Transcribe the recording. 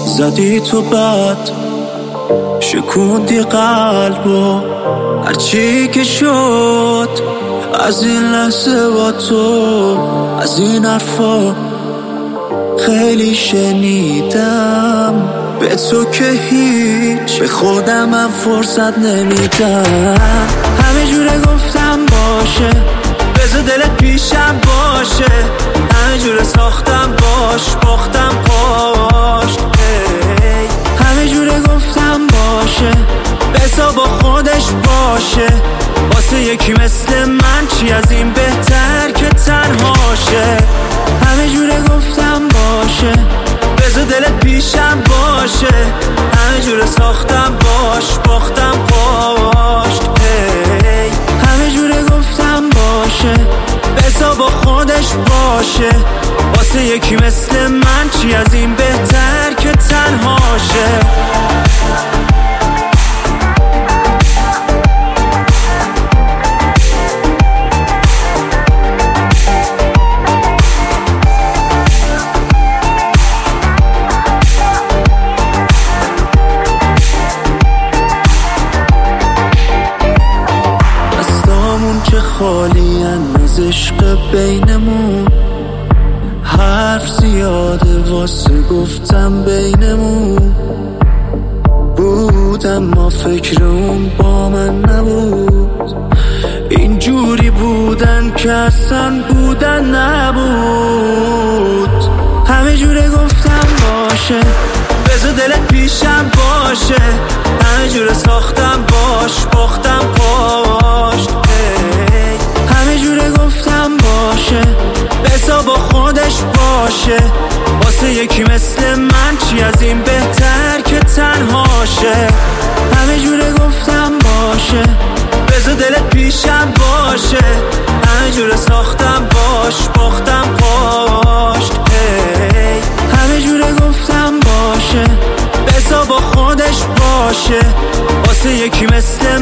زدی تو بد شکوندی قلبو هرچی که شد از این لحظه با تو، از این حرفا خیلی شنیدم، به تو که هیچ به خودم من فرصت نمیدم. همه جوره گفتم باشه بذار دلت پیشم باشه، همه جوره ساختم باش باختم پاش. همه جوره گفتم باشه بذار با خودش باشه، واسه یکی مثل من چی از این بهتر که تنهاشه. همه جوره گفتم باشه بذار دلت پیشم باشه، همه جوره ساختم باش باختم پاش. همه جوره گفتم باشه بذار با خودش باشه، واسه یکی مثل من چی از این بهتر که تنهاشه. خالی از عشق بینمون، حرف زیاده واسه گفتم بینمون بود، اما فکر اون با من نبود. اینجوری بودن که اصلا بودن نبود. همه جوره گفتم باشه بذار دلت پیشم باشه، همه جوره ساختم باش باختم پاش. همه جوره گفتم باشه بذار با خودش باشه، واسه یکی مثل من چی از این بهتر که تنهاشه. همه جوره گفتم باشه بذار دلت پیشم باشه، همه جوره ساختم باش باختم پاش. همه جوره گفتم باشه بذار با خودش باشه، واسه یکی مثل